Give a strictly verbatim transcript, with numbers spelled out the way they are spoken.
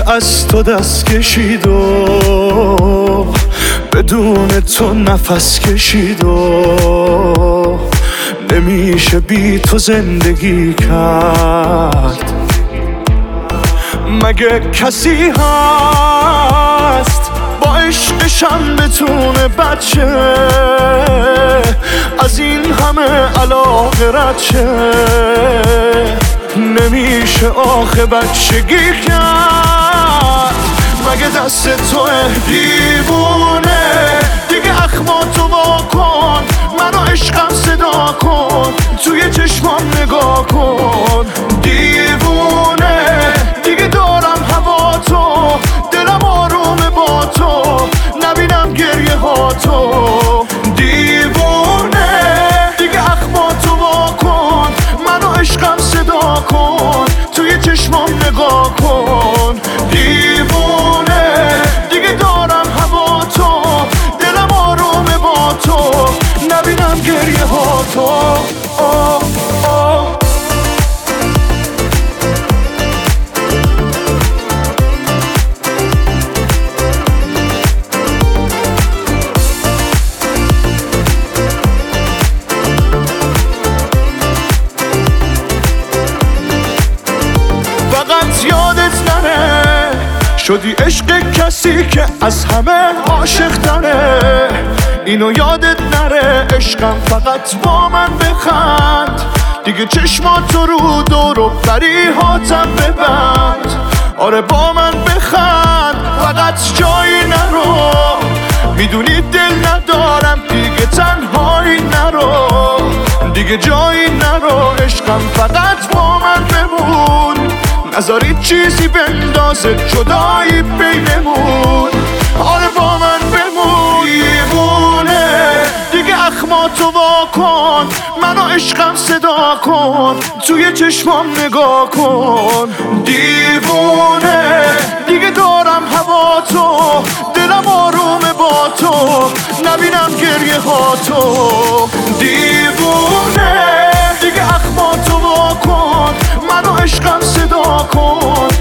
که از تو دست کشید و بدون تو نفس کشید و نمیشه بی تو زندگی کرد. مگه کسی هست با عشقشم بتونه بچه از این همه علاقه رد شه؟ نمیشه آخه بچگی کرد. مگه دست تو دیوونه دیگه اخماتو وا کن، منو عشقم صدا کن، توی چشمام نگاه کن. دیوونه دیگه دارم هوا تو، دلم آرومه با تو، نبینم گریه ها تو. دیوونه دیگه اخماتو وا کن، منو عشقم صدا کن، توی چشمام نگاه کن. دیوونه دیگه دارم هوا تو، دلم آرومه با تو، نبینم گریه ها تو. آه آه. فقط یادت نره شدی عشق کسی که از همه عاشق تره. اینو یادت نره عشقم فقط با من بخند، دیگه چشماتو رو دور و بریهاتم ببند. آره با من بخند فقط جایی نرو، میدونی دل ندارم دیگه تنهایی نرو، دیگه جایی نرو. عشقم فقط با من بمون، نذاری چیزی بندازه جدایی بینمون. آره با من بمون. دیوونه دیگه اخماتو وا کن، منو عشقم صدا کن، توی چشمام نگاه کن. دیوونه دیگه دارم هوا تو، دلم آرومه با تو، نبینم گریه ها تو. دیوونه دیگه اخماتو وا کن، منو عشقم صدا کن،